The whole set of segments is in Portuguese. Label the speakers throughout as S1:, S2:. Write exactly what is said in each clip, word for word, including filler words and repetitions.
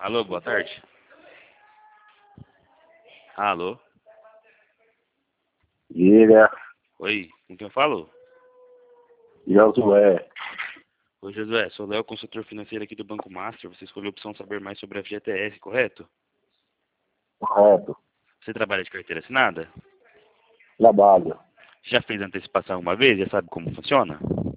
S1: Alô, boa tarde. Alô?
S2: Diga,
S1: Oi, com quem eu falo?
S2: Josué,
S1: Oi, Josué, sou o Léo, consultor financeiro aqui do Banco Master. Você escolheu a opção saber mais sobre a F G T S, correto?
S2: correto,
S1: Você trabalha de carteira assinada?
S2: trabalho.
S1: Já fez antecipação uma vez? Já sabe como funciona?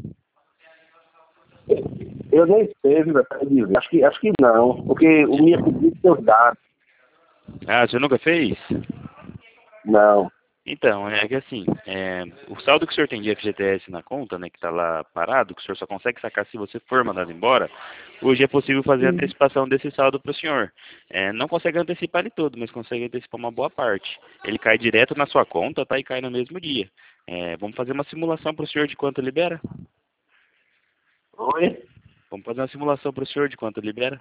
S2: Eu nem sei, viu, pra dizer. Acho que, acho que não, porque o minha pedido seus dados.
S1: Ah, você nunca fez?
S2: Não.
S1: Então, é que assim, é, o saldo que o senhor tem de F G T S na conta, né, que está lá parado, que o senhor só consegue sacar se você for mandado embora, hoje é possível fazer a
S2: Sim.
S1: antecipação desse saldo para o senhor. É, não consegue antecipar ele todo, mas consegue antecipar uma boa parte. Ele cai direto na sua conta, tá, e cai no mesmo dia. É, vamos fazer uma simulação para o senhor de quanto libera?
S2: Oi?
S1: Vamos fazer uma simulação para o senhor de quanto libera?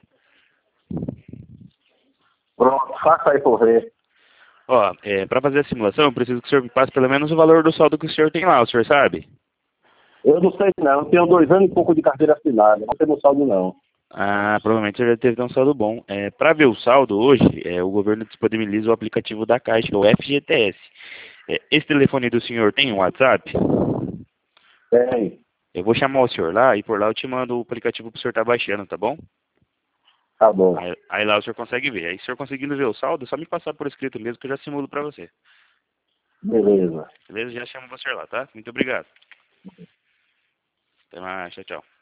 S2: Pronto, faça aí por ver.
S1: Ó, é, para fazer a simulação, eu preciso que o senhor me passe pelo menos o valor do saldo que o senhor tem lá, o senhor sabe?
S2: Eu não sei não, eu tenho dois anos e pouco de carteira assinada, não tem no saldo não.
S1: Ah, provavelmente ele deve ter um saldo bom. É, para ver o saldo hoje, é, o governo disponibiliza o aplicativo da Caixa, que é o F G T S. É, esse telefone do senhor tem um WhatsApp?
S2: Tem,
S1: Eu vou chamar o senhor lá e por lá eu te mando o aplicativo para o senhor estar baixando, tá bom?
S2: tá bom.
S1: Aí, aí lá o senhor consegue ver. Aí se o senhor conseguindo ver o saldo, é só me passar por escrito mesmo que eu já simulo para você.
S2: Beleza.
S1: Beleza? Já chamo você lá, tá? Muito obrigado. Até mais, tchau, tchau.